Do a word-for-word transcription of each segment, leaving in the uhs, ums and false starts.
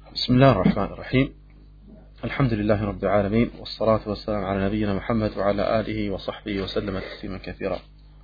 بسم الله الرحمن الرحيم. الحمد لله رب العالمين، والصلاة والسلام على نبينا Muhammad وعلى آله وصحبه وسلم تسليما كثيرا.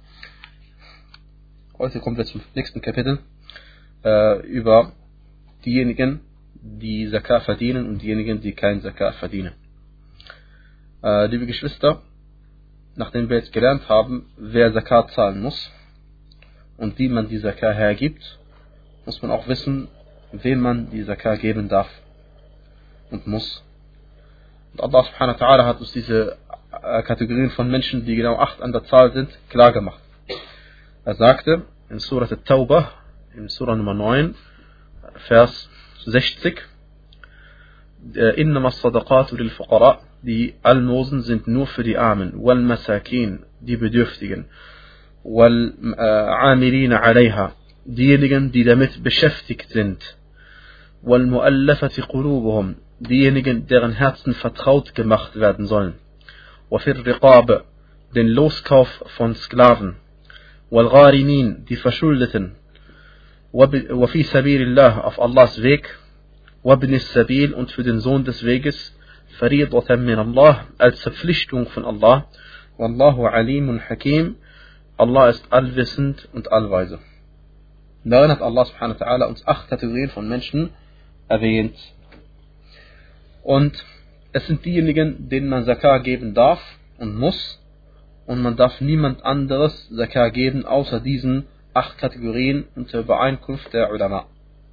Heute kommen wir zum nächsten Kapitel äh, über diejenigen, die Zakat verdienen und diejenigen, die kein Zakat verdienen. Äh, liebe Geschwister, nachdem wir jetzt gelernt haben, wer Zakat zahlen muss und wie man die Zakat hergibt, muss man auch wissen, wem man die Zakat geben darf und muss. Und Allah subhanahu wa ta'ala hat uns diese äh, Kategorien von Menschen, die genau acht an der Zahl sind, klar gemacht. Er sagte in Surah At-Tawbah, in Surah Nummer neun, Vers sechzig, Innama as-sadaqatu lil fuqara, die Almosen sind nur für die Armen, wal Masakin, die Bedürftigen, wal Amilina alayha, diejenigen, die damit beschäftigt sind, wal Mu'allafati qulubuhum, diejenigen, deren Herzen vertraut gemacht werden sollen, wa fir riqab, den Loskauf von Sklaven, wal Gharimin, die Verschuldeten, wa fi sabilillah, auf Allahs Weg, wa ibn as-sabil, und für den Sohn des Weges, faridatan min Allah, als Verpflichtung von Allah, wallahu alimun hakim, Allah ist allwissend und allweise. Darin hat Allah subhanahu wa ta'ala uns acht Kategorien von Menschen erwähnt. Und es sind diejenigen, denen man Zakat geben darf und muss. Und man darf niemand anderes Zakat geben, außer diesen acht Kategorien unter Übereinkunft der Ulama.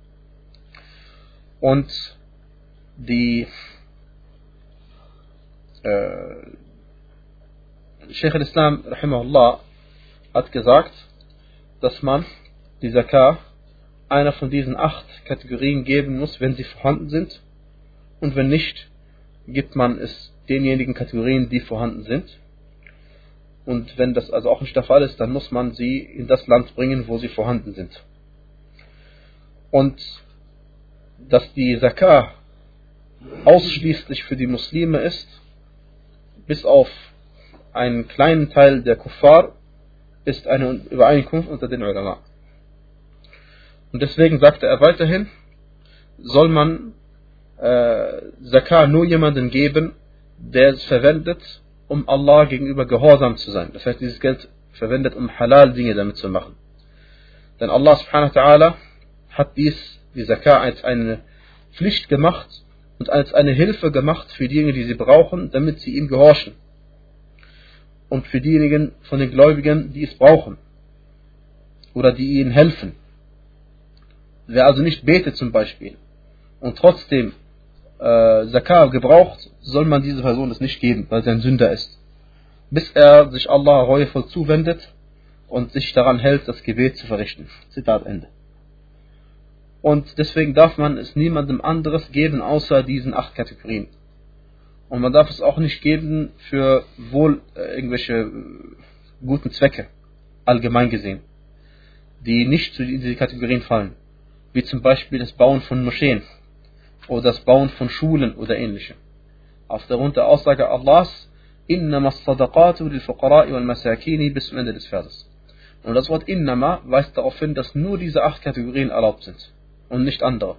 Und die äh, Sheikh al-Islam rahimahullah hat gesagt, dass man die Zakat einer von diesen acht Kategorien geben muss, wenn sie vorhanden sind. Und wenn nicht, gibt man es denjenigen Kategorien, die vorhanden sind. Und wenn das also auch nicht der Fall ist, dann muss man sie in das Land bringen, wo sie vorhanden sind. Und dass die Zakat ausschließlich für die Muslime ist, bis auf einen kleinen Teil der Kuffar, ist eine Übereinkunft unter den Ulama. Und deswegen sagte er weiterhin, soll man äh, Zakat nur jemanden geben, der es verwendet, um Allah gegenüber gehorsam zu sein. Das heißt, dieses Geld verwendet, um halal Dinge damit zu machen. Denn Allah subhanahu wa ta'ala hat dies, die Zakat, als eine Pflicht gemacht und als eine Hilfe gemacht für diejenigen, die sie brauchen, damit sie ihm gehorchen. Und für diejenigen von den Gläubigen, die es brauchen oder die ihnen helfen. Wer also nicht betet zum Beispiel und trotzdem äh, Zakat gebraucht, soll man diese Person es nicht geben, weil er ein Sünder ist. Bis er sich Allah reuevoll zuwendet und sich daran hält, das Gebet zu verrichten. Zitat Ende. Und deswegen darf man es niemandem anderes geben, außer diesen acht Kategorien. Und man darf es auch nicht geben für wohl äh, irgendwelche äh, guten Zwecke, allgemein gesehen, die nicht zu diesen Kategorien fallen. Wie zum Beispiel das Bauen von Moscheen oder das Bauen von Schulen oder ähnliche. Aufgrund der Aussage Allahs, Innama as-sadaqatu lil fuqara'i wal masakini, bis zum Ende des Verses. Und das Wort Innama weist darauf hin, dass nur diese acht Kategorien erlaubt sind und nicht andere.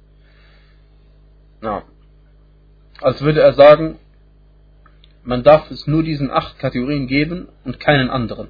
Ja. Als würde er sagen, man darf es nur diesen acht Kategorien geben und keinen anderen.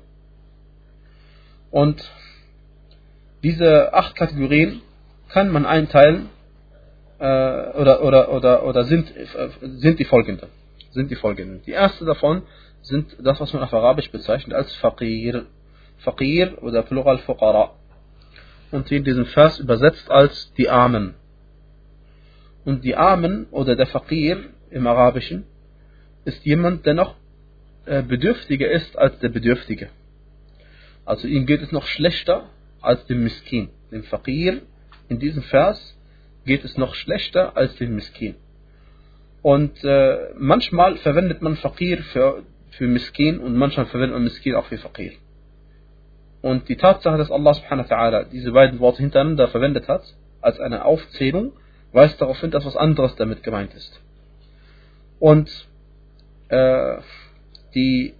Und diese acht Kategorien kann man einteilen äh, oder, oder, oder, oder sind, äh, sind die folgenden. Sind die folgenden. Die erste davon sind das, was man auf Arabisch bezeichnet als Faqir. Faqir oder Plural Fuqara. Und in diesem Vers übersetzt als die Armen. Und die Armen oder der Faqir im Arabischen ist jemand, der noch äh, bedürftiger ist als der Bedürftige. Also ihm geht es noch schlechter als dem Miskin. Dem Faqir in diesem Vers geht es noch schlechter als dem Miskin. Und äh, manchmal verwendet man Faqir für, für Miskin und manchmal verwendet man Miskin auch für Faqir. Und die Tatsache, dass Allah subhanahu wa ta'ala diese beiden Worte hintereinander verwendet hat, als eine Aufzählung, weist darauf hin, dass was anderes damit gemeint ist. Und äh, die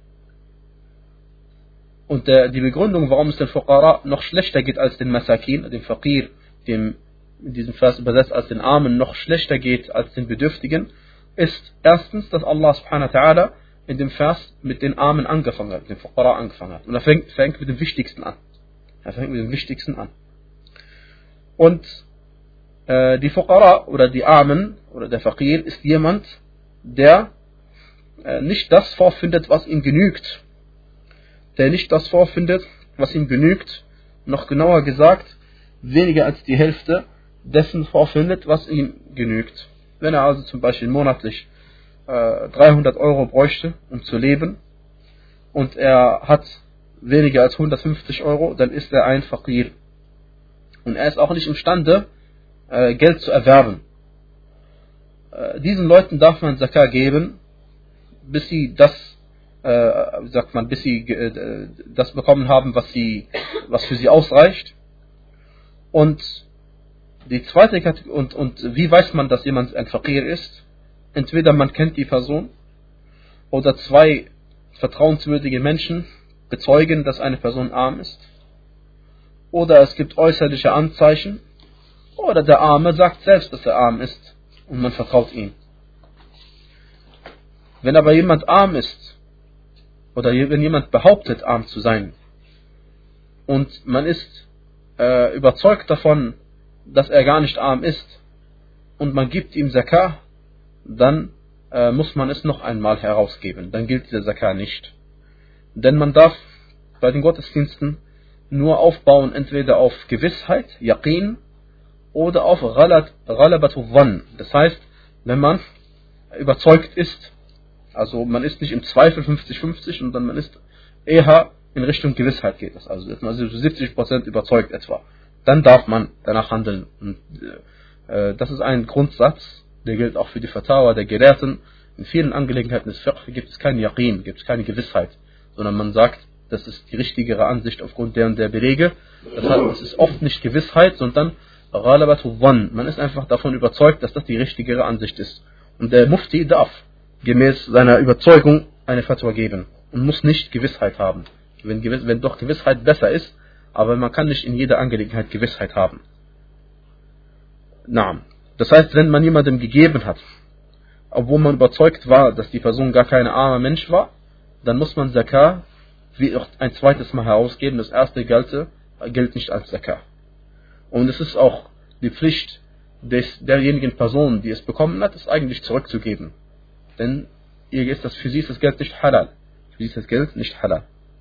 Und der, die Begründung, warum es den Fuqara noch schlechter geht als den Masakin, dem Faqir, dem in diesem Vers übersetzt als den Armen, noch schlechter geht als den Bedürftigen, ist erstens, dass Allah subhanahu wa ta'ala in dem Vers mit den Armen angefangen hat, mit den Fuqara angefangen hat. Und er fängt, fängt mit dem Wichtigsten an. Er fängt mit dem Wichtigsten an. Und äh, die Fuqara oder die Armen oder der Faqir ist jemand, der äh, nicht das vorfindet, was ihm genügt. Der nicht das vorfindet, was ihm genügt, noch genauer gesagt, weniger als die Hälfte dessen vorfindet, was ihm genügt. Wenn er also zum Beispiel monatlich äh, dreihundert Euro bräuchte, um zu leben, und er hat weniger als hundertfünfzig Euro, dann ist er ein Faqir. Und er ist auch nicht imstande, äh, Geld zu erwerben. Äh, diesen Leuten darf man Zakah geben, bis sie das, äh, sagt man, bis sie äh, das bekommen haben, was sie, was für sie ausreicht. Und die zweite Kategorie, und, und wie weiß man, dass jemand ein Faqir ist? Entweder man kennt die Person, oder zwei vertrauenswürdige Menschen bezeugen, dass eine Person arm ist, oder es gibt äußerliche Anzeichen, oder der Arme sagt selbst, dass er arm ist und man vertraut ihm. Wenn aber jemand arm ist, oder wenn jemand behauptet, arm zu sein, und man ist äh, überzeugt davon, dass er gar nicht arm ist, und man gibt ihm Zakah, dann äh, muss man es noch einmal herausgeben. Dann gilt dieser Zakah nicht. Denn man darf bei den Gottesdiensten nur aufbauen, entweder auf Gewissheit, Yaqin, oder auf Ghalabatu Dhann. Das heißt, wenn man überzeugt ist, also man ist nicht im Zweifel fünfzig fünfzig, sondern man ist eher in Richtung Gewissheit geht das. Also also siebzig Prozent überzeugt etwa. Dann darf man danach handeln. Und äh, das ist ein Grundsatz, der gilt auch für die Fatawa der Gelehrten. In vielen Angelegenheiten des Fiqh gibt es keinen Yaqin, gibt es keine Gewissheit, sondern man sagt, das ist die richtigere Ansicht aufgrund der und der Belege. Das heißt, es ist oft nicht Gewissheit, sondern Ghalabatu Dhann. Man ist einfach davon überzeugt, dass das die richtigere Ansicht ist. Und der Mufti darf gemäß seiner Überzeugung eine Fatwa geben und muss nicht Gewissheit haben. Wenn, gewiss, wenn doch Gewissheit besser ist, aber man kann nicht in jeder Angelegenheit Gewissheit haben. Na, das heißt, wenn man jemandem gegeben hat, obwohl man überzeugt war, dass die Person gar kein armer Mensch war, dann muss man Zakah wie auch ein zweites Mal herausgeben. Das erste gilt, gilt nicht als Zakah. Und es ist auch die Pflicht des, derjenigen Person, die es bekommen hat, es eigentlich zurückzugeben. Denn ihr ist das, für sie ist das Geld nicht halal. Für sie ist das Geld nicht halal.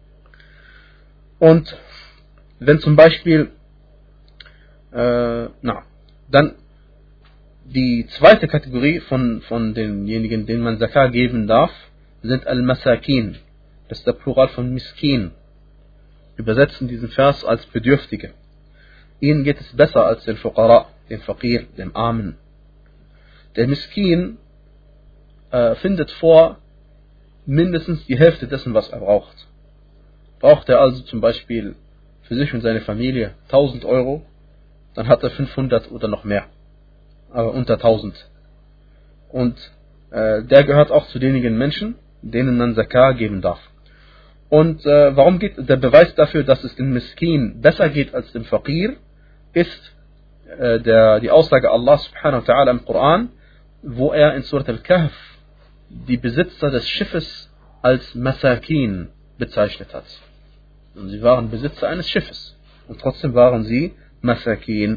Und wenn zum Beispiel, äh, na, dann die zweite Kategorie von, von denjenigen, denen man Zakah geben darf, sind Al-Masakin. Das ist der Plural von Miskin. Übersetzen diesen Vers als Bedürftige. Ihnen geht es besser als den Fuqara, dem Faqir, dem Armen. Der Miskin äh, findet vor mindestens die Hälfte dessen, was er braucht. Braucht er also zum Beispiel für sich und seine Familie tausend Euro, dann hat er fünfhundert oder noch mehr. Aber unter tausend. Und äh, der gehört auch zu denjenigen Menschen, denen man Zakah geben darf. Und äh, warum geht der Beweis dafür, dass es dem Miskin besser geht als dem Faqir, ist äh, der, die Aussage Allah subhanahu wa ta'ala im Koran, wo er in Surat Al-Kahf die Besitzer des Schiffes als Masakin bezeichnet hat. Und sie waren Besitzer eines Schiffes. Und trotzdem waren sie Masakin.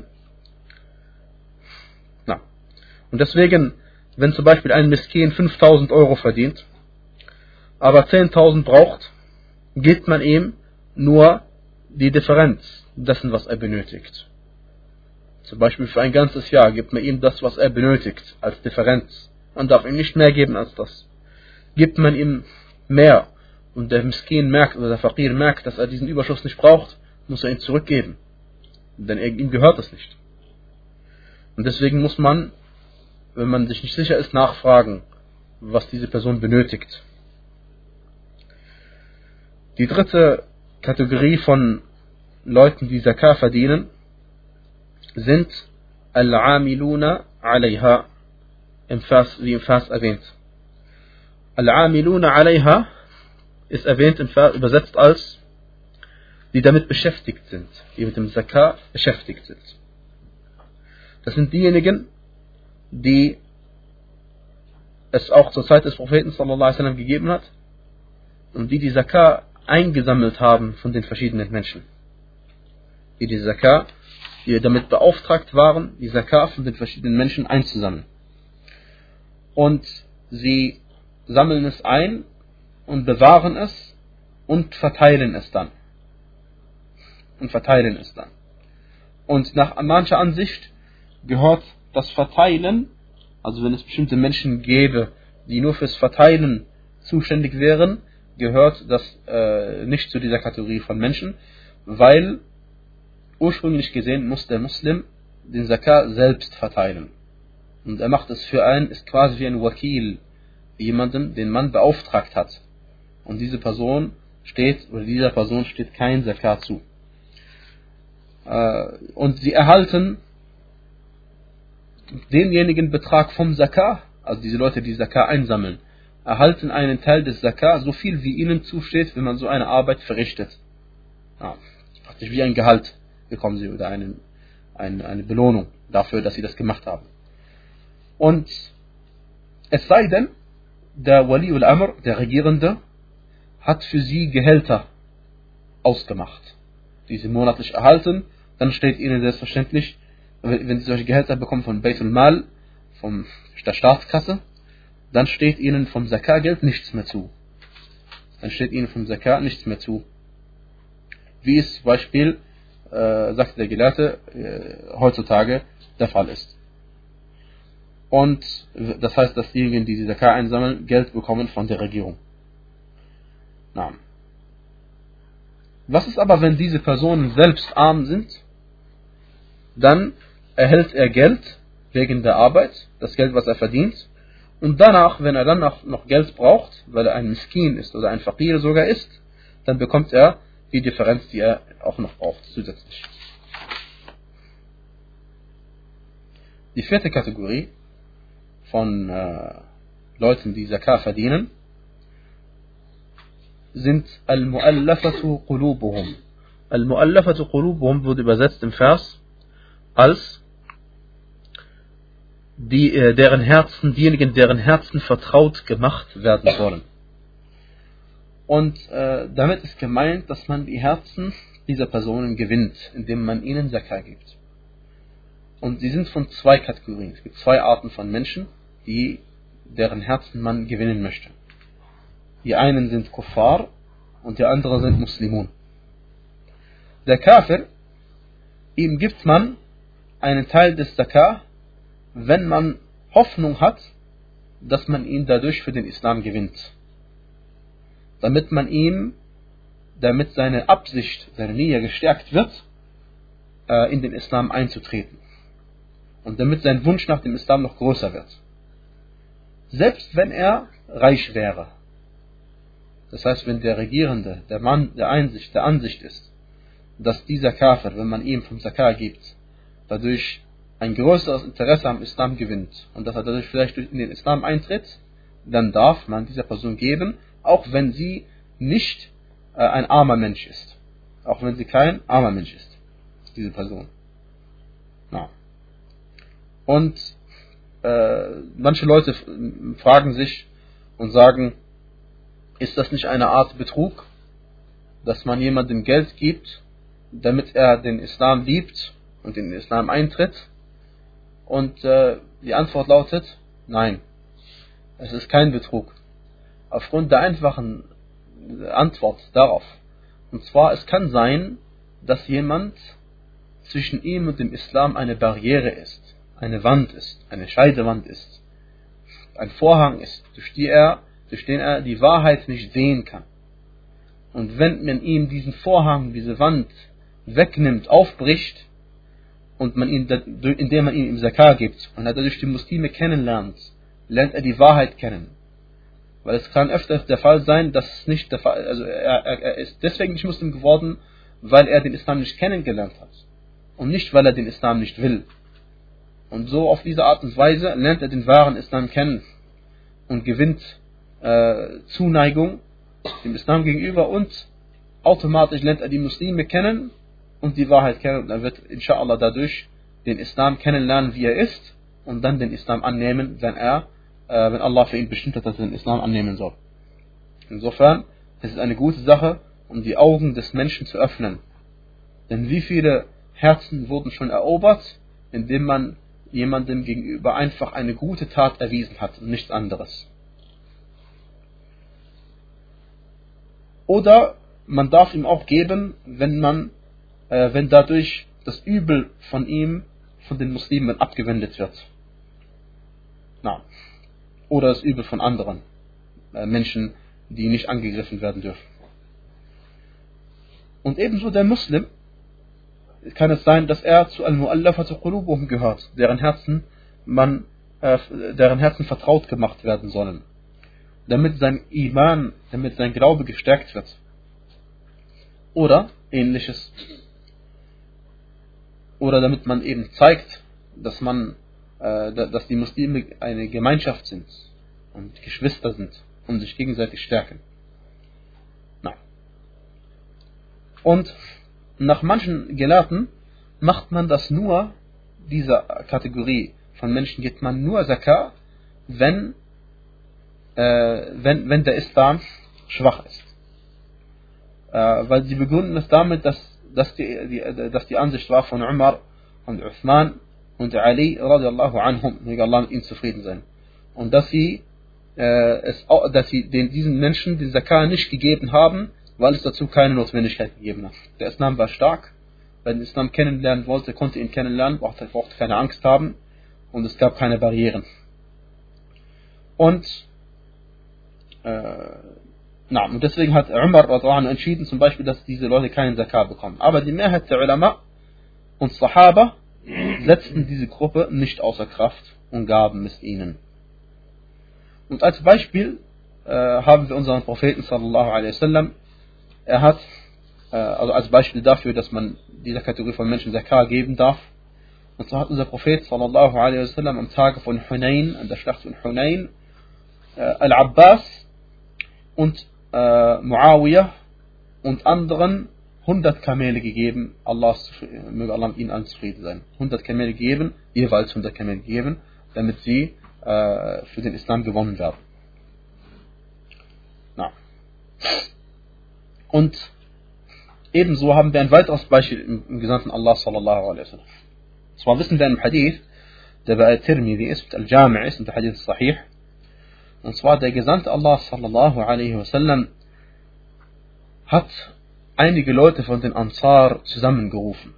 Na. Und deswegen, wenn zum Beispiel ein Miskin fünftausend Euro verdient, aber zehntausend braucht, gibt man ihm nur die Differenz dessen, was er benötigt. Zum Beispiel für ein ganzes Jahr gibt man ihm das, was er benötigt, als Differenz. Man darf ihm nicht mehr geben als das. Gibt man ihm mehr und der Miskin merkt, oder der Faqir merkt, dass er diesen Überschuss nicht braucht, muss er ihn zurückgeben. Denn er, ihm gehört es nicht. Und deswegen muss man, wenn man sich nicht sicher ist, nachfragen, was diese Person benötigt. Die dritte Kategorie von Leuten, die Zakah verdienen, sind Al-Amiluna alayha, im Vers, wie im Vers erwähnt. Al-Amiluna alayha ist erwähnt im Vers, übersetzt als die damit beschäftigt sind, die mit dem Zakah beschäftigt sind. Das sind diejenigen, die es auch zur Zeit des Propheten sallallahu alaihi wasallam gegeben hat und die die Zakah eingesammelt haben von den verschiedenen Menschen. Die die Zakah, die damit beauftragt waren, die Zakah von den verschiedenen Menschen einzusammeln. Und sie sammeln es ein und bewahren es und verteilen es dann. Und verteilen es dann. Und nach mancher Ansicht gehört das Verteilen, also wenn es bestimmte Menschen gäbe, die nur fürs Verteilen zuständig wären, gehört das äh, nicht zu dieser Kategorie von Menschen, weil ursprünglich gesehen muss der Muslim den Zakah selbst verteilen. Und er macht es für einen, ist quasi wie ein Wakil, jemanden, den man beauftragt hat. Und diese Person steht, oder dieser Person steht kein Zakah zu. Äh, und sie erhalten denjenigen Betrag vom Zakah, also diese Leute, die Zakah einsammeln, erhalten einen Teil des Zakah, so viel wie ihnen zusteht, wenn man so eine Arbeit verrichtet. Ja, praktisch wie ein Gehalt bekommen sie oder eine, eine, eine Belohnung dafür, dass sie das gemacht haben. Und es sei denn, der Wali al-Amr, der Regierende, hat für sie Gehälter ausgemacht, die sie monatlich erhalten. Dann steht ihnen selbstverständlich, wenn sie solche Gehälter bekommen von Beitul Mal, von der Staatskasse, dann steht ihnen vom Zakah-Geld nichts mehr zu. Dann steht ihnen vom Zakah nichts mehr zu. Wie es zum Beispiel, äh, sagt der Gelehrte, äh, heutzutage der Fall ist. Und das heißt, dass diejenigen, die die Zakah einsammeln, Geld bekommen von der Regierung. Na. Was ist aber, wenn diese Personen selbst arm sind? Dann erhält er Geld wegen der Arbeit, das Geld, was er verdient. Und danach, wenn er dann noch, noch Geld braucht, weil er ein Miskin ist oder ein Fakir sogar ist, dann bekommt er die Differenz, die er auch noch braucht, zusätzlich. Die vierte Kategorie von äh, Leuten, die Zakah verdienen, sind Al-Mu'allafatu Qulubuhum. Al-Mu'allafatu Qulubuhum wurde übersetzt im Vers als die, äh, deren Herzen, diejenigen, deren Herzen vertraut gemacht werden sollen. Und äh, damit ist gemeint, dass man die Herzen dieser Personen gewinnt, indem man ihnen Zakah gibt. Und sie sind von zwei Kategorien. Es gibt zwei Arten von Menschen, die, deren Herzen man gewinnen möchte. Die einen sind Kuffar und die anderen sind Muslimun. Der Kafir, ihm gibt man einen Teil des Zakah, wenn man Hoffnung hat, dass man ihn dadurch für den Islam gewinnt. Damit man ihm, damit seine Absicht, seine Niyya gestärkt wird, äh, in den Islam einzutreten. Und damit sein Wunsch nach dem Islam noch größer wird. Selbst wenn er reich wäre. Das heißt, wenn der Regierende, der Mann der Einsicht, der Ansicht ist, dass dieser Kafir, wenn man ihm vom Zakah gibt, dadurch ein größeres Interesse am Islam gewinnt und dass er dadurch vielleicht in den Islam eintritt, dann darf man dieser Person geben, auch wenn sie nicht äh, ein armer Mensch ist. Auch wenn sie kein armer Mensch ist, diese Person. Ja. Und äh, manche Leute fragen sich und sagen, ist das nicht eine Art Betrug, dass man jemandem Geld gibt, damit er den Islam liebt und in den Islam eintritt? Und äh, die Antwort lautet, nein, es ist kein Betrug. Aufgrund der einfachen Antwort darauf. Und zwar, es kann sein, dass jemand zwischen ihm und dem Islam eine Barriere ist, eine Wand ist, eine Scheidewand ist, ein Vorhang ist, durch, die er, durch den er die Wahrheit nicht sehen kann. Und wenn man ihm diesen Vorhang, diese Wand wegnimmt, aufbricht, und man ihn, indem man ihm Zakah gibt und er dadurch die Muslime kennenlernt, lernt er die Wahrheit kennen. Weil es kann öfter der Fall sein, dass es nicht der Fall, also er, er, er ist deswegen nicht Muslim geworden, weil er den Islam nicht kennengelernt hat. Und nicht, weil er den Islam nicht will. Und so auf diese Art und Weise lernt er den wahren Islam kennen und gewinnt äh, Zuneigung dem Islam gegenüber und automatisch lernt er die Muslime kennen und die Wahrheit kennen und er wird inshallah dadurch den Islam kennenlernen, wie er ist, und dann den Islam annehmen, wenn er, äh, wenn Allah für ihn bestimmt hat, dass er den Islam annehmen soll. Insofern ist es eine gute Sache, um die Augen des Menschen zu öffnen. Denn wie viele Herzen wurden schon erobert, indem man jemandem gegenüber einfach eine gute Tat erwiesen hat und nichts anderes. Oder man darf ihm auch geben, wenn man, äh, wenn dadurch das Übel von ihm, von den Muslimen abgewendet wird. Na. Oder das Übel von anderen äh, Menschen, die nicht angegriffen werden dürfen. Und ebenso der Muslim, kann es sein, dass er zu Al-Mu'allafatu Qulubuhum gehört, deren Herzen man, äh, deren Herzen vertraut gemacht werden sollen, damit sein Iman, damit sein Glaube gestärkt wird. Oder ähnliches. Oder damit man eben zeigt, dass man, äh, dass die Muslime eine Gemeinschaft sind und Geschwister sind und sich gegenseitig stärken. Na. Und nach manchen Gelehrten macht man das nur, dieser Kategorie von Menschen gibt man nur Zakah, wenn, äh, wenn, wenn der Islam schwach ist. Äh, weil sie begründen es damit, dass, dass, die, die, dass die Ansicht war von Umar und Uthman und Ali radiallahu anhum, möge Allah mit ihnen zufrieden sein. Und dass sie, äh, es, dass sie den, diesen Menschen den Zakah nicht gegeben haben, weil es dazu keine Notwendigkeit gegeben hat. Der Islam war stark, wer den Islam kennenlernen wollte, konnte ihn kennenlernen, brauchte, brauchte keine Angst haben und es gab keine Barrieren. Und, äh, na, und deswegen hat Umar entschieden, zum Beispiel, dass diese Leute keinen Zakat bekommen. Aber die Mehrheit der Ulama und Sahaba setzten diese Gruppe nicht außer Kraft und gaben es ihnen. Und als Beispiel äh, haben wir unseren Propheten sallallahu alaihi wasallam. Er hat, äh, also als Beispiel dafür, dass man dieser Kategorie von Menschen Zakat geben darf. Und so hat unser Prophet sallallahu alaihi wasallam am Tage von Hunayn, an der Schlacht von Hunayn, äh, Al-Abbas und äh, Muawiyah und anderen hundert Kamele gegeben. Allah, möge Allah mit ihnen allen zufrieden sein. hundert Kamele gegeben, jeweils hundert Kamele gegeben, damit sie äh, für den Islam gewonnen werden. Na. Und ebenso haben wir ein weiteres Beispiel im, im Gesandten Allah sallallahu alaihi wasallam. Zwar wissen wir im Hadith, der bei Al-Tirmidhi ist, Al-Jami' ist, und der Hadith ist sahih. Und zwar der Gesandte Allah sallallahu alaihi wasallam hat einige Leute von den Ansar zusammengerufen.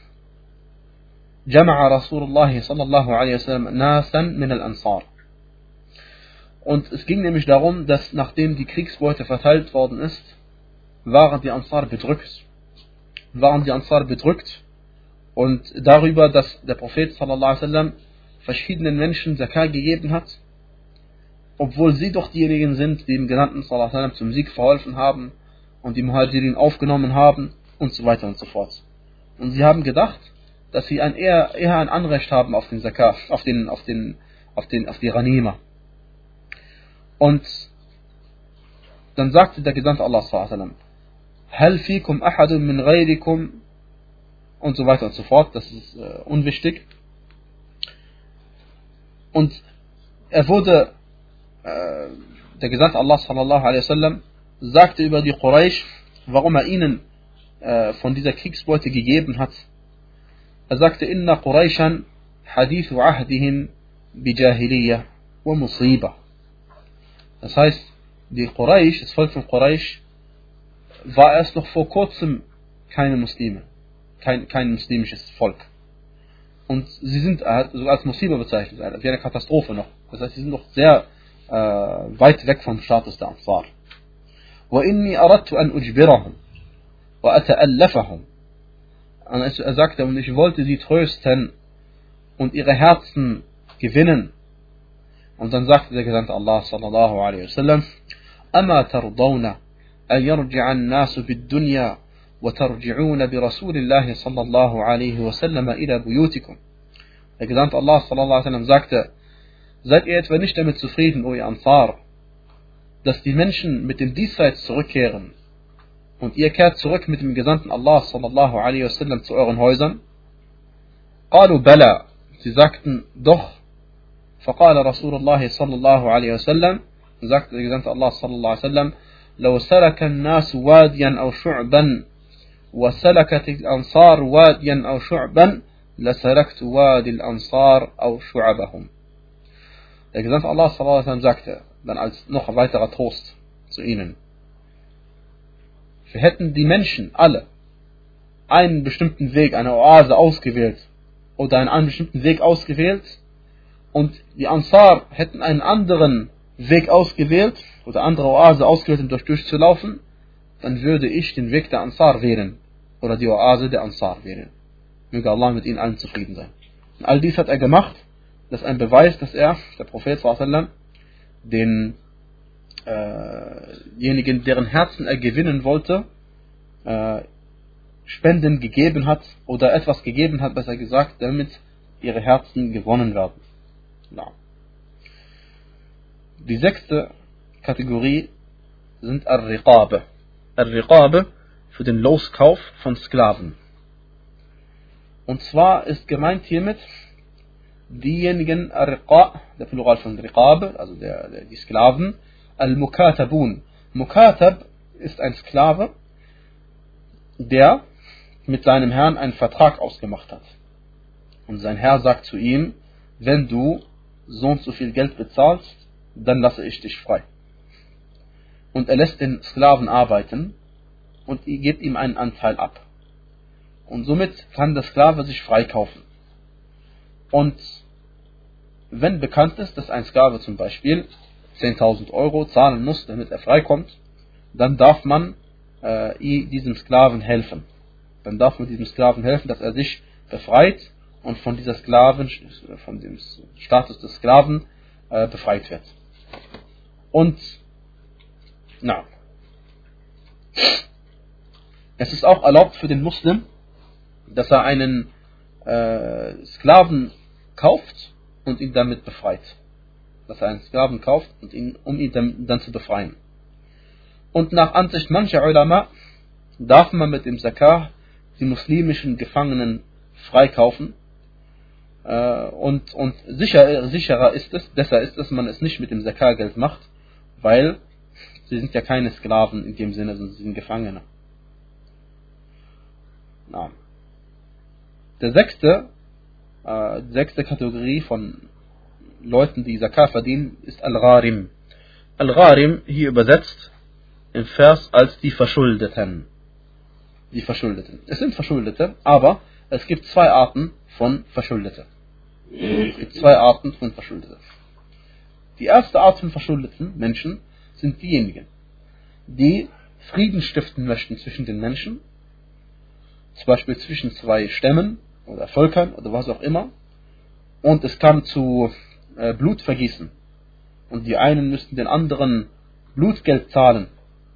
Jama'a Rasulullah sallallahu alaihi wasallam nasan min al-Ansar. Und es ging nämlich darum, dass nachdem die Kriegsbeute verteilt worden ist, waren die Ansar bedrückt. Waren die Ansar bedrückt und darüber, dass der Prophet sallallahu alaihi wasallam verschiedenen Menschen Zakat gegeben hat, obwohl sie doch diejenigen sind, die dem Gesandten sallallahu alaihi wasallam zum Sieg verholfen haben und die Muhajirin aufgenommen haben und so weiter und so fort. Und sie haben gedacht, dass sie ein eher, eher ein Anrecht haben auf den Zakat, auf den, auf den, auf den, auf die Ghanima. Und dann sagte der Gesandte Allah sallallahu alaihi wasallam: Hal fikum ahadun min ghayrikum, und so weiter und so fort. Das ist äh, unwichtig. Und er wurde, äh, der Gesandte Allah sallallahu alaihi wasallam sagte über die Quraysh, warum er ihnen äh, von dieser Kriegsbeute gegeben hat. Er sagte: Inna Qurayshan hadithu ahdihim bi Jahiliyyah wa Musiba. Das heißt, die Quraysh, das Volk von Quraysh, war erst noch vor kurzem keine Muslime, kein, kein muslimisches Volk. Und sie sind sogar als Musiba bezeichnet, wie eine Katastrophe noch. Das heißt, sie sind noch sehr äh, weit weg vom Status der Ansar. وَإِنِّي أَرَدْتُ أَنْ أُجْبِرَهُمْ وَأَتَأَلَّفَهُمْ. Und er sagte, und ich wollte sie trösten und ihre Herzen gewinnen. Und dann sagte der Gesandte Allah sallallahu alaihi wasallam: أَمَا تَرْضَوْنَ أَنْ يَرْجِعَ النَّاسُ بِالدُّنْيَا وَتَرْجِعُونَ بِرَسُولِ اللَّهِ صلى الله عليه وسلم إلى بيوتكم. Der Gesandte Allah sallallahu alaihi wasallam sagte: Seid ihr etwa nicht damit zufrieden, o ihr Ansar, dass die Menschen mit dem Diesseits zurückkehren und ihr kehrt zurück mit dem Gesandten Allah sallallahu alaihi wasallam zu euren Häusern? قالوا بلى, sie sagten doch. فقال رسول الله صلى الله عليه وسلم, sagt der Gesandte Allah صلى الله عليه وسلم, لو سلك الناس واديا أو شعبا وسلكت الأنصار واديا أو شعبا لسلكت وادي الأنصار أو شعبهم. Der Gesandte Allah صلى الله عليه وسلم sagte dann als noch ein weiterer Trost zu ihnen: Wir hätten die Menschen alle einen bestimmten Weg, eine Oase ausgewählt oder einen bestimmten Weg ausgewählt und die Ansar hätten einen anderen Weg ausgewählt oder andere Oase ausgewählt, um durch durchzulaufen, dann würde ich den Weg der Ansar wählen oder die Oase der Ansar wählen. Möge Allah mit ihnen allen zufrieden sein. Und all dies hat er gemacht. Das ist ein Beweis, dass er, der Prophet sallallahu alaihi wasallam, den diejenigen, deren Herzen er gewinnen wollte, äh, Spenden gegeben hat oder etwas gegeben hat, besser gesagt, damit ihre Herzen gewonnen werden. Ja. Die sechste Kategorie sind Ar-Riqabe. Ar-Riqabe für den Loskauf von Sklaven. Und zwar ist gemeint hiermit diejenigen Ar-Riqa, der Plural von Riqabe, also der, der, die Sklaven, Al-Mukatabun. Mukatab ist ein Sklave, der mit seinem Herrn einen Vertrag ausgemacht hat. Und sein Herr sagt zu ihm: Wenn du so und so viel Geld bezahlst, dann lasse ich dich frei. Und er lässt den Sklaven arbeiten und gibt ihm einen Anteil ab. Und somit kann der Sklave sich freikaufen. Und wenn bekannt ist, dass ein Sklave zum Beispiel zehntausend Euro zahlen muss, damit er freikommt, dann darf man äh, diesem Sklaven helfen. Dann darf man diesem Sklaven helfen, dass er sich befreit und von dieser Sklaven, von dem Status des Sklaven äh, befreit wird. Und na, es ist auch erlaubt für den Muslim, dass er einen äh, Sklaven kauft und ihn damit befreit. Dass er einen Sklaven kauft, und ihn, um ihn dann, dann zu befreien. Und nach Ansicht mancher Ulama darf man mit dem Zakah die muslimischen Gefangenen freikaufen. Äh, und und sicher, sicherer ist es, besser ist es, man es nicht mit dem Zakah-Geld macht, weil sie sind ja keine Sklaven in dem Sinne, sondern sie sind Gefangene. Na. Der sechste, äh, die sechste Kategorie von Leuten, die Zakah verdienen, ist Al-Gharim. Al-Gharim, hier übersetzt im Vers als die Verschuldeten. Die Verschuldeten. Es sind Verschuldete, aber es gibt zwei Arten von Verschuldeten. Es gibt zwei Arten von Verschuldeten. Die erste Art von verschuldeten Menschen sind diejenigen, die Frieden stiften möchten zwischen den Menschen, zum Beispiel zwischen zwei Stämmen oder Völkern oder was auch immer, und es kam zu äh, Blutvergießen und die einen müssten den anderen Blutgeld zahlen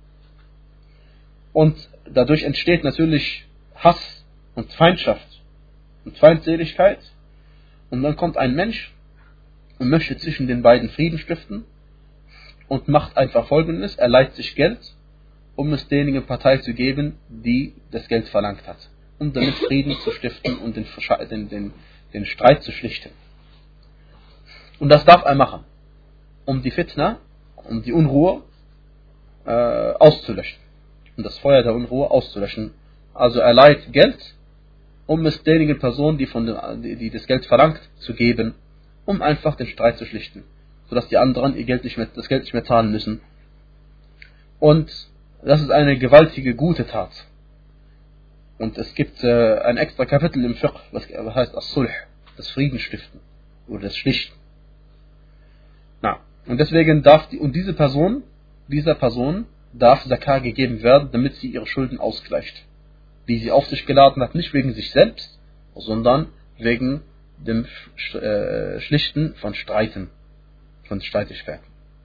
und dadurch entsteht natürlich Hass und Feindschaft und Feindseligkeit, und dann kommt ein Mensch und möchte zwischen den beiden Frieden stiften und macht einfach Folgendes: Er leiht sich Geld, um es derjenigen Partei zu geben, die das Geld verlangt hat, um damit Frieden zu stiften und den, den, den, den Streit zu schlichten. Und das darf er machen, um die Fitna, um die Unruhe äh, auszulöschen, um das Feuer der Unruhe auszulöschen. Also er leiht Geld, um es derjenigen Person, die, von den, die, die das Geld verlangt, zu geben, um einfach den Streit zu schlichten, sodass die anderen ihr Geld nicht mehr, das Geld nicht mehr zahlen müssen. Und das ist eine gewaltige, gute Tat. Und es gibt äh, ein extra Kapitel im Fiqh, was heißt As-Sulh, das Friedensstiften oder das Schlichten. Na, und deswegen darf die, und diese Person, dieser Person darf Zakah gegeben werden, damit sie ihre Schulden ausgleicht, die sie auf sich geladen hat, nicht wegen sich selbst, sondern wegen dem äh, Schlichten von Streiten, von Streitigkeiten.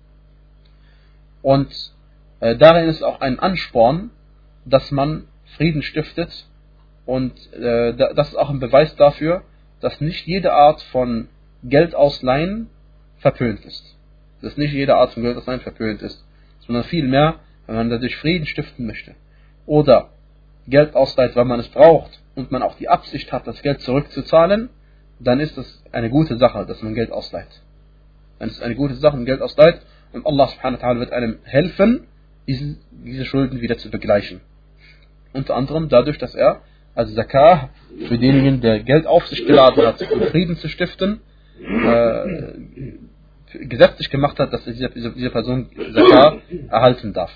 Und äh, darin ist auch ein Ansporn, dass man Frieden stiftet, und äh, das ist auch ein Beweis dafür, dass nicht jede Art von Geldausleihen verpönt ist. Dass nicht jede Art von Geldausleihen verpönt ist, sondern vielmehr, wenn man dadurch Frieden stiften möchte oder Geld ausleiht, weil man es braucht und man auch die Absicht hat, das Geld zurückzuzahlen, dann ist es eine gute Sache, dass man Geld ausleiht. Dann ist es eine gute Sache, man Geld ausleiht und Allah subhanahu wa ta'ala wird einem helfen, diese, diese Schulden wieder zu begleichen. Unter anderem dadurch, dass er als Zakah für denjenigen, der Geld auf sich geladen hat, um Frieden zu stiften, äh, gesetzlich gemacht hat, dass diese, diese Person Zakah erhalten darf.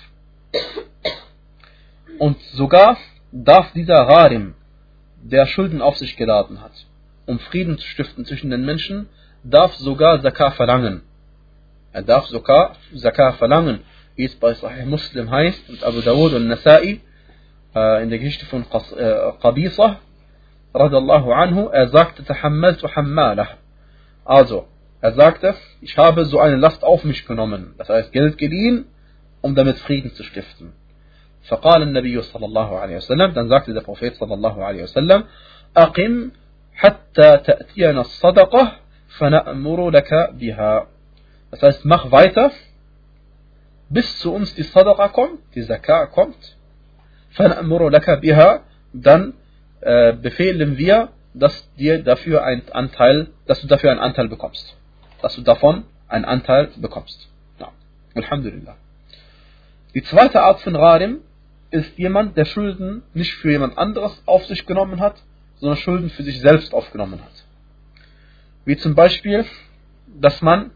Und sogar darf dieser Gharim, der Schulden auf sich geladen hat, um Frieden zu stiften zwischen den Menschen, darf sogar Zakah verlangen. Er darf sogar Zakah verlangen, wie es bei Sahih Muslim heißt, und Abu Dawud und Nasa'i, in der Geschichte von Qabisa, radallahu anhu, er sagte, tahammaltu hammalah. Also, er sagte, ich habe so eine Last auf mich genommen, das heißt Geld geliehen, um damit Frieden zu stiften. فقال النبي صلى الله عليه وسلم, dann sagte der Prophet صلى الله عليه وسلم, أقم حتى تأتينا الصدقة فنأمر لك بها. Das heißt, mach weiter, bis zu uns die Sadaqa kommt, die Zakah kommt, فنأمر لك بها, dann äh, befehlen wir, dass dir dafür ein Anteil, dass du dafür einen Anteil bekommst, dass du davon einen Anteil bekommst. Ja. Alhamdulillah. Die zweite Art von Gharim ist jemand, der Schulden nicht für jemand anderes auf sich genommen hat, sondern Schulden für sich selbst aufgenommen hat. Wie zum Beispiel, dass man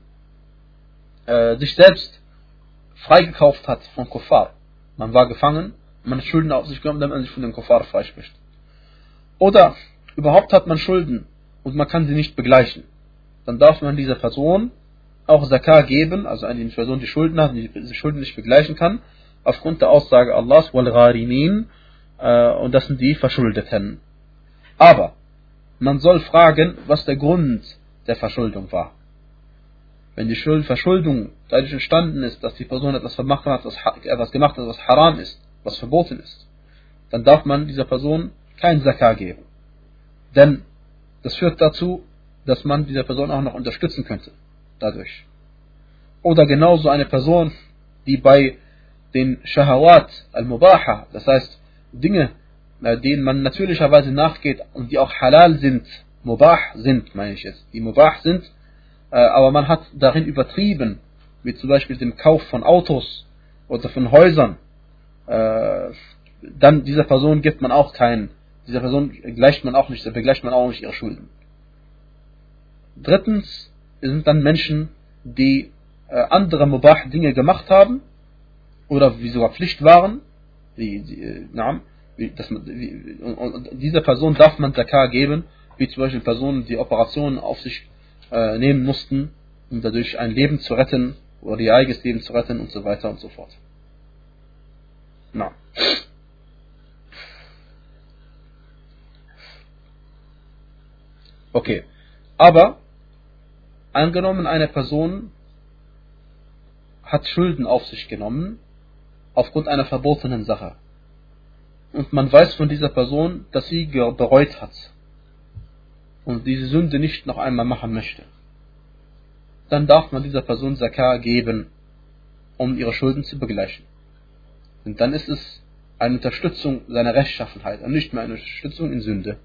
äh, sich selbst freigekauft hat von Kuffar. Man war gefangen, man hat Schulden auf sich genommen, damit man sich von den Kuffar freispricht. Oder überhaupt hat man Schulden und man kann sie nicht begleichen. Dann darf man dieser Person auch Zakah geben, also eine Person, die Schulden hat, die diese Schulden nicht begleichen kann, aufgrund der Aussage Allahs, wal gharimin, äh, und das sind die Verschuldeten. Aber man soll fragen, was der Grund der Verschuldung war. Wenn die Verschuldung dadurch entstanden ist, dass die Person etwas gemacht hat, was, etwas gemacht hat, was haram ist, was verboten ist, dann darf man dieser Person kein Zakah geben. Denn das führt dazu, dass man dieser Person auch noch unterstützen könnte. Dadurch. Oder genauso eine Person, die bei den Shahawat al-Mubaha, das heißt Dinge, denen man natürlicherweise nachgeht und die auch halal sind, Mubah sind, meine ich jetzt, die Mubah sind, aber man hat darin übertrieben, wie zum Beispiel dem Kauf von Autos oder von Häusern, dann dieser Person gibt man auch keinen, dieser Person gleicht man auch nicht, begleicht man auch nicht ihre Schulden. Drittens sind dann Menschen, die äh, andere Mubah-Dinge gemacht haben oder wie sogar Pflicht waren. Wie, die, äh, na, wie, das, wie, und, und dieser Person darf man Zakah geben, wie zum Beispiel Personen, die Operationen auf sich äh, nehmen mussten, um dadurch ein Leben zu retten oder ihr eigenes Leben zu retten und so weiter und so fort. Na. Okay, aber angenommen, eine Person hat Schulden auf sich genommen aufgrund einer verbotenen Sache und man weiß von dieser Person, dass sie bereut hat und diese Sünde nicht noch einmal machen möchte, dann darf man dieser Person Zakah geben, um ihre Schulden zu begleichen. Und dann ist es eine Unterstützung seiner Rechtschaffenheit und nicht mehr eine Unterstützung in Sünde.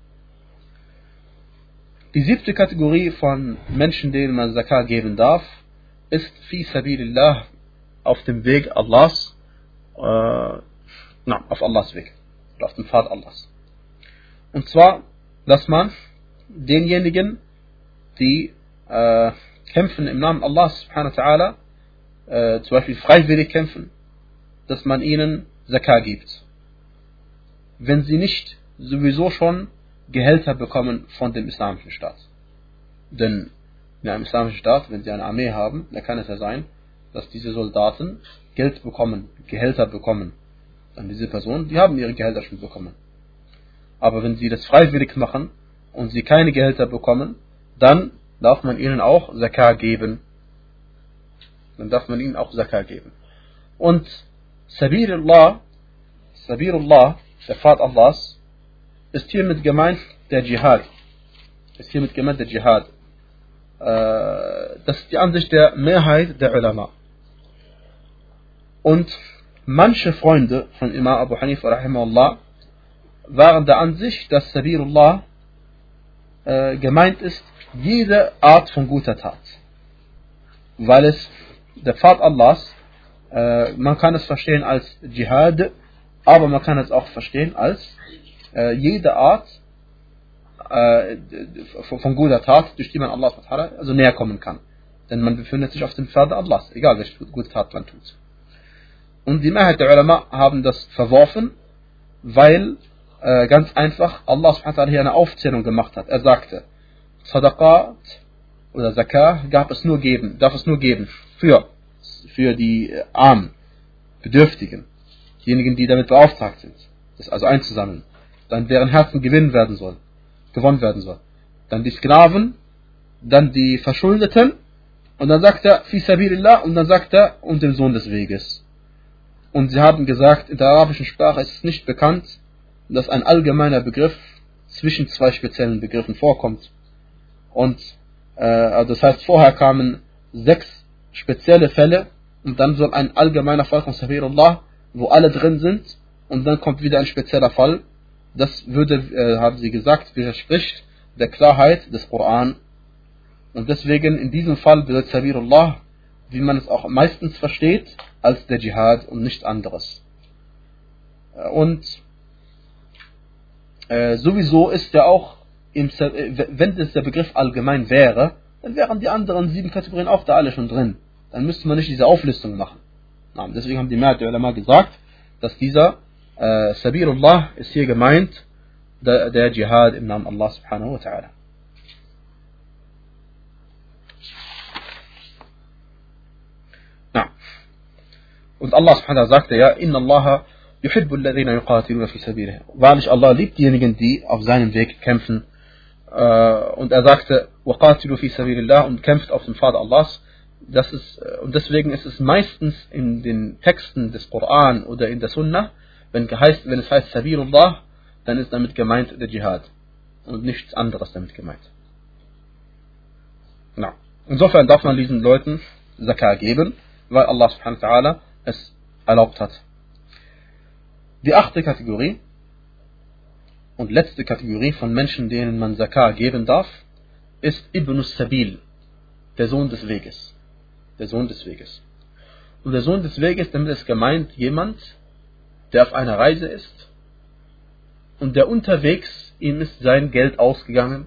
Die siebte Kategorie von Menschen, denen man Zakah geben darf, ist fi sabilillah, auf dem Weg Allahs, äh, na, auf Allahs Weg, oder auf dem Pfad Allahs. Und zwar, dass man denjenigen, die äh, kämpfen im Namen Allahs subhanahu wa ta'ala, äh, zum Beispiel freiwillig kämpfen, dass man ihnen Zakah gibt. Wenn sie nicht sowieso schon Gehälter bekommen von dem islamischen Staat. Denn in einem islamischen Staat, wenn sie eine Armee haben, dann kann es ja sein, dass diese Soldaten Geld bekommen, Gehälter bekommen. Dann diese Personen, die haben ihre Gehälter schon bekommen. Aber wenn sie das freiwillig machen und sie keine Gehälter bekommen, dann darf man ihnen auch Zakah geben. Dann darf man ihnen auch Zakah geben. Und Sabilullah, Sabilullah, der Pfad Allahs, ist hiermit gemeint der Dschihad. Ist hiermit gemeint der Dschihad. Das ist die Ansicht der Mehrheit der Ulama. Und manche Freunde von Imam Abu Hanifa rahimahullah waren der Ansicht, dass Sabirullah äh, gemeint ist, jede Art von guter Tat. Weil es der Pfad Allahs, äh, man kann es verstehen als Dschihad, aber man kann es auch verstehen als äh, jede Art äh, von, von guter Tat, durch die man Allah also näher kommen kann. Denn man befindet sich auf dem Pfad Allahs, egal welche gute Tat man tut. Und die Mehrheit der Ulama haben das verworfen, weil äh, ganz einfach Allah subhanahu wa ta'ala hier eine Aufzählung gemacht hat. Er sagte, Sadaqat oder Zakah gab es nur geben, darf es nur geben für, für die äh, Armen, Bedürftigen, diejenigen, die damit beauftragt sind, das also einzusammeln, dann deren Herzen gewinnen werden soll, gewonnen werden soll. Dann die Sklaven, dann die Verschuldeten, und dann sagt er, Fi Sabilillah, und dann sagt er, und dem Sohn des Weges. Und sie haben gesagt, in der arabischen Sprache ist es nicht bekannt, dass ein allgemeiner Begriff zwischen zwei speziellen Begriffen vorkommt. Und äh, also das heißt, vorher kamen sechs spezielle Fälle, und dann soll ein allgemeiner Fall von Sabirullah, wo alle drin sind, und dann kommt wieder ein spezieller Fall. Das würde, äh, haben sie gesagt, widerspricht der Klarheit des Koran. Und deswegen in diesem Fall bedeutet Sabirullah, wie man es auch meistens versteht, als der Dschihad und nichts anderes. Und äh, sowieso ist ja auch, im, wenn es der Begriff allgemein wäre, dann wären die anderen sieben Kategorien auch da alle schon drin. Dann müsste man nicht diese Auflistung machen. Na, deswegen haben die Mehrheit der Ulama gesagt, dass dieser äh, Sabirullah ist hier gemeint, der, der Dschihad im Namen Allah subhanahu wa ta'ala. Und Allah subhanahu wa ta'ala sagte ja, Inna Allah yuhibbu alladhina yuqatiluna fi sabilihi. Wahrlich, Allah liebt diejenigen, die auf seinem Weg kämpfen. Und er sagte, waqatilu fi sabilillah, und kämpft auf dem Pfad Allahs. Das ist, und deswegen ist es meistens in den Texten des Koran oder in der Sunnah, wenn, geheißt, wenn es heißt Sabirullah, dann ist damit gemeint der Dschihad und nichts anderes damit gemeint. Na. Insofern darf man diesen Leuten Zakah geben, weil Allah subhanahu wa ta'ala es erlaubt hat. Die achte Kategorie und letzte Kategorie von Menschen, denen man Zakah geben darf, ist Ibn Sabil, der Sohn des Weges. Der Sohn des Weges. Und der Sohn des Weges, damit ist gemeint jemand, der auf einer Reise ist und der unterwegs, ihm ist sein Geld ausgegangen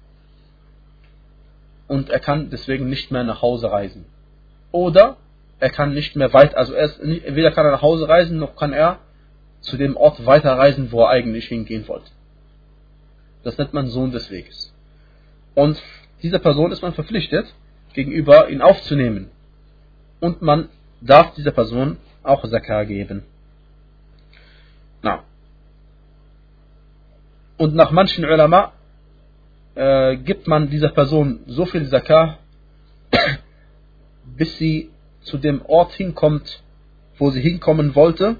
und er kann deswegen nicht mehr nach Hause reisen. Oder er kann nicht mehr weit, also er ist, weder kann er nach Hause reisen, noch kann er zu dem Ort weiterreisen, wo er eigentlich hingehen wollte. Das nennt man Sohn des Weges. Und dieser Person ist man verpflichtet, gegenüber ihn aufzunehmen. Und man darf dieser Person auch Zakah geben. Na. Und nach manchen Ulama äh, gibt man dieser Person so viel Zakah, bis sie zu dem Ort hinkommt, wo sie hinkommen wollte.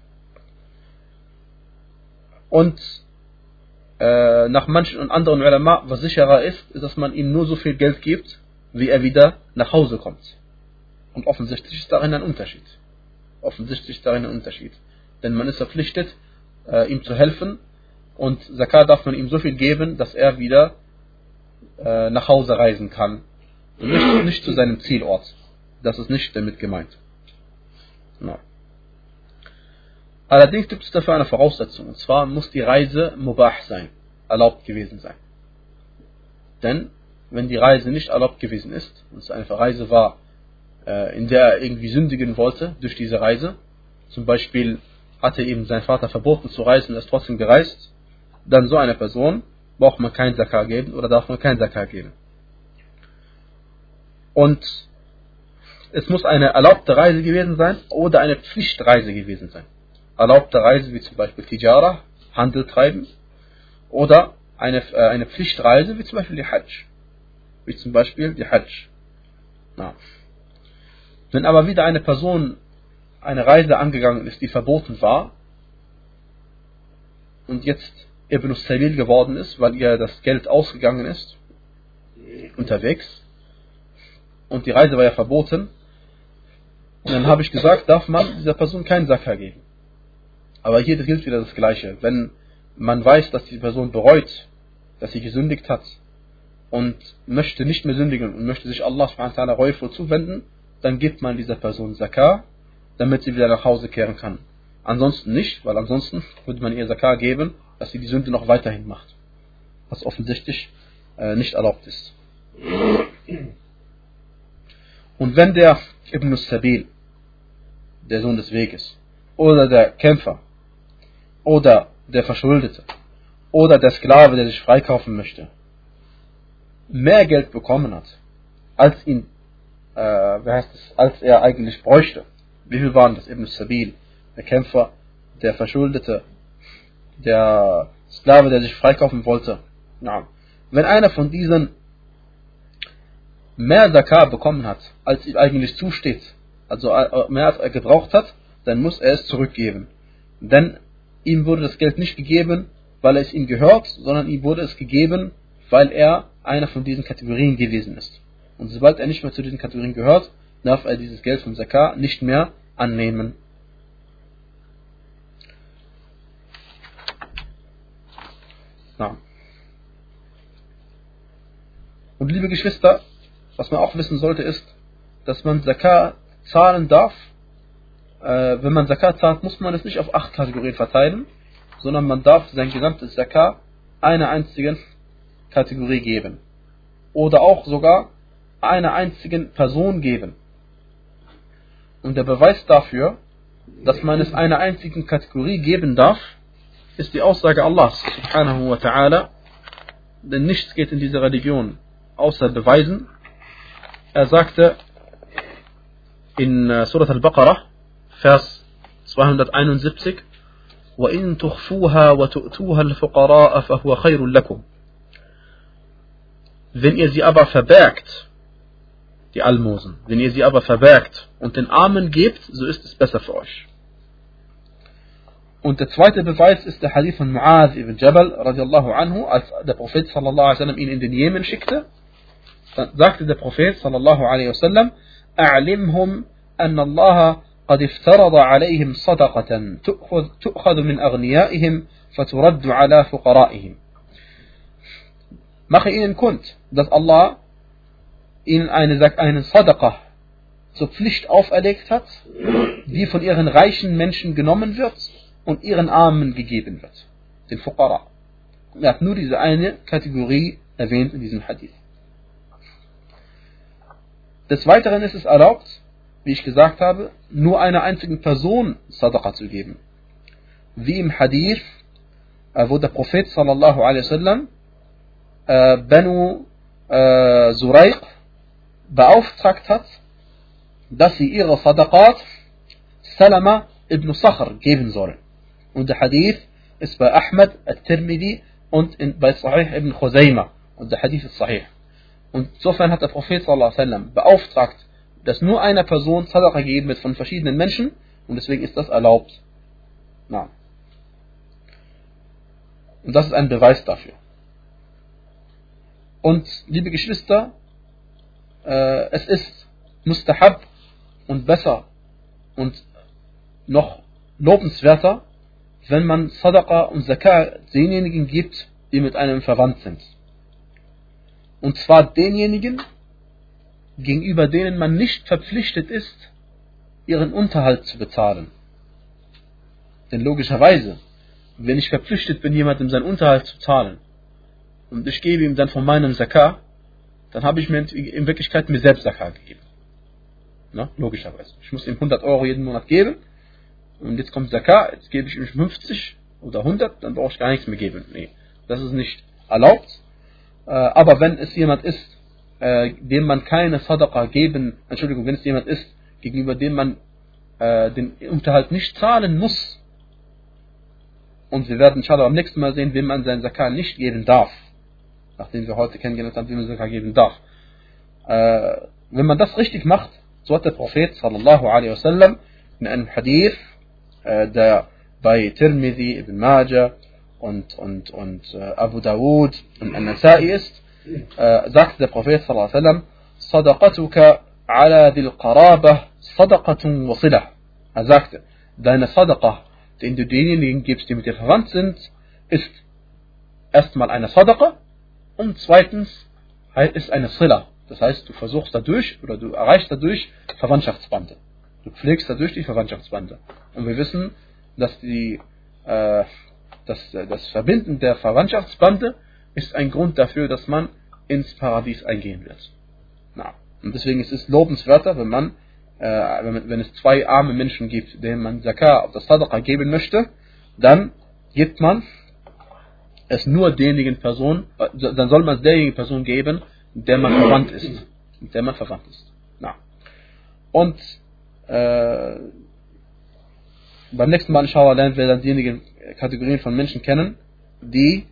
Und äh, nach manchen und anderen Ulama, was sicherer ist, ist, dass man ihm nur so viel Geld gibt, wie er wieder nach Hause kommt. Und offensichtlich ist darin ein Unterschied. Offensichtlich ist darin ein Unterschied. Denn man ist verpflichtet, äh, ihm zu helfen, und Zakah darf man ihm so viel geben, dass er wieder äh, nach Hause reisen kann. Und nicht, nicht zu seinem Zielort. Das ist nicht damit gemeint. No. Allerdings gibt es dafür eine Voraussetzung. Und zwar muss die Reise mubah sein, erlaubt gewesen sein. Denn wenn die Reise nicht erlaubt gewesen ist, und es eine Reise war, äh, in der er irgendwie sündigen wollte durch diese Reise, zum Beispiel hatte ihm sein Vater verboten zu reisen und er ist trotzdem gereist, dann so eine Person braucht man kein Zakah geben oder darf man kein Zakah geben. Und es muss eine erlaubte Reise gewesen sein oder eine Pflichtreise gewesen sein. Erlaubte Reise wie zum Beispiel Tijara, Handel treiben, oder eine, äh, eine Pflichtreise wie zum Beispiel die Hajj. Wie zum Beispiel die Hajj. Na. Wenn aber wieder eine Person eine Reise angegangen ist, die verboten war, und jetzt Ibn Sabil geworden ist, weil ihr das Geld ausgegangen ist, unterwegs, und die Reise war ja verboten, und dann habe ich gesagt, darf man dieser Person keinen Zakah geben. Aber hier gilt wieder das Gleiche. Wenn man weiß, dass die Person bereut, dass sie gesündigt hat und möchte nicht mehr sündigen und möchte sich Allah subhanahu wa ta'ala reuevoll zuwenden, dann gibt man dieser Person Zakah, damit sie wieder nach Hause kehren kann. Ansonsten nicht, weil ansonsten würde man ihr Zakah geben, dass sie die Sünde noch weiterhin macht, was offensichtlich äh, nicht erlaubt ist. Und wenn der Ibn Sabil, der Sohn des Weges, oder der Kämpfer, oder der Verschuldete, oder der Sklave, der sich freikaufen möchte, mehr Geld bekommen hat, als ihn, äh, wie heißt es, als er eigentlich bräuchte. Wie viel waren das? Ibn Sabil, der Kämpfer, der Verschuldete, der Sklave, der sich freikaufen wollte. Ja. Wenn einer von diesen mehr Zakah bekommen hat, als ihm eigentlich zusteht, also mehr als er gebraucht hat, dann muss er es zurückgeben. Denn ihm wurde das Geld nicht gegeben, weil es ihm gehört, sondern ihm wurde es gegeben, weil er einer von diesen Kategorien gewesen ist. Und sobald er nicht mehr zu diesen Kategorien gehört, darf er dieses Geld vom Zakah nicht mehr annehmen. Ja. Und liebe Geschwister, was man auch wissen sollte ist, dass man Zakah zahlen darf. Äh, wenn man Zakah zahlt, muss man es nicht auf acht Kategorien verteilen, sondern man darf sein gesamtes Zakah einer einzigen Kategorie geben. Oder auch sogar einer einzigen Person geben. Und der Beweis dafür, dass man es einer einzigen Kategorie geben darf, ist die Aussage Allahs subhanahu wa ta'ala, denn nichts geht in dieser Religion außer Beweisen. Er sagte in Surat al-Baqarah, Vers zweihunderteinundsiebzig, وَإِن تُخْفُوهَا وَتُؤْتُوهَا الْفُقَرَاءَ فَهُوَ خَيْرٌ لَكُمْ. Wenn ihr sie aber verbergt, die Almosen, wenn ihr sie aber verbergt und den Armen gebt, so ist es besser für euch. Und der zweite Beweis ist der Hadith von Mu'adh ibn Jabal radiallahu anhu, als der Prophet sallallahu alaihi wasallam ihn in den Jemen schickte. Dann sagte der Prophet sallallahu alaihi wasallam: أعلمهم أن الله قد افترض عليهم صدقة تؤخذ من أغنيائهم فترد على فقرائهم. Mache ihnen kund, dass Allah ihnen eine, einen Sadaqa zur Pflicht auferlegt hat, die von ihren reichen Menschen genommen wird und ihren Armen gegeben wird, den Fuqara. Er hat nur diese eine Kategorie erwähnt in diesem Hadith. Des Weiteren ist es erlaubt, wie ich gesagt habe, nur einer einzigen Person Sadaqa zu geben. Wie im Hadith, wo der Prophet sallallahu alaihi wasallam äh, Banu äh, Zuraiq beauftragt hat, dass sie ihre Sadaqat Salama ibn Sakhr geben sollen. Und der Hadith ist bei Ahmad al-Tirmidhi und in, bei Sahih ibn Khuzaymah. Und der Hadith ist Sahih. Und insofern hat der Prophet sallallahu alaihi wasallam beauftragt, dass nur einer Person Sadaqa gegeben wird von verschiedenen Menschen, und deswegen ist das erlaubt. Na. Und das ist ein Beweis dafür. Und liebe Geschwister, äh, es ist mustahab und besser und noch lobenswerter, wenn man Sadaqa und Zakah denjenigen gibt, die mit einem verwandt sind. Und zwar denjenigen, gegenüber denen man nicht verpflichtet ist, ihren Unterhalt zu bezahlen. Denn logischerweise, wenn ich verpflichtet bin, jemandem seinen Unterhalt zu zahlen, und ich gebe ihm dann von meinem Zakah, dann habe ich mir in Wirklichkeit mir selbst Zakah gegeben. Na, logischerweise. Ich muss ihm hundert Euro jeden Monat geben, und jetzt kommt Zakah, jetzt gebe ich ihm fünfzig oder hundert, dann brauche ich gar nichts mehr geben. Nee, das ist nicht erlaubt. Aber wenn es jemand ist, dem man keine Sadaqa geben, Entschuldigung, wenn es jemand ist, gegenüber dem man den Unterhalt nicht zahlen muss, und wir werden inshallah am nächsten Mal sehen, wem man seinen Zakah nicht geben darf, nachdem wir heute kennengelernt haben, wie man Zakah geben darf. Äh, wenn man das richtig macht, so hat der Prophet sallallahu alaihi wasallam in einem Hadith, äh, der bei Tirmidhi, Ibn Majah und, und, und äh, Abu Dawud und An-Nasa'i ist, äh, sagt der Prophet sallallahu alaihi wasallam: Sadaqatuka ala dhil qarabah sadaqatun wa silah. Er sagte, deine Sadaqa, den du denjenigen gibst, die mit dir verwandt sind, ist erstmal eine Sadaqa und zweitens ist eine Sila. Das heißt, du versuchst dadurch oder du erreichst dadurch Verwandtschaftsbande. Du pflegst dadurch die Verwandtschaftsbande. Und wir wissen, dass die, äh, das, das Verbinden der Verwandtschaftsbande ist ein Grund dafür, dass man ins Paradies eingehen wird. Na, und deswegen ist es lobenswerter, wenn man, äh, wenn, wenn es zwei arme Menschen gibt, denen man Zakah auf das Sadaqa geben möchte, dann gibt man es nur derjenigen Person, äh, dann soll man es derjenigen Person geben, der man verwandt ist. Mit der man verwandt ist. Na. Und äh, beim nächsten Mal, inshallah, lernen wir dann diejenigen Kategorien von Menschen kennen, die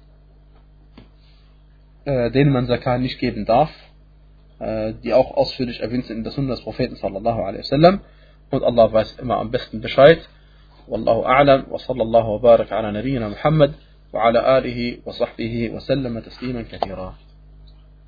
äh, denen man Zakah nicht geben darf, äh, die auch ausführlich erwähnt sind in der Sunna des Propheten sallallahu alaihi wasallam. Und Allah weiß immer am besten Bescheid. Wallahu a'lam wa sallallahu wa baraka ala nabiyyina Muhammad wa ala alihi wa sahbihi wa sallama tasliman kathira.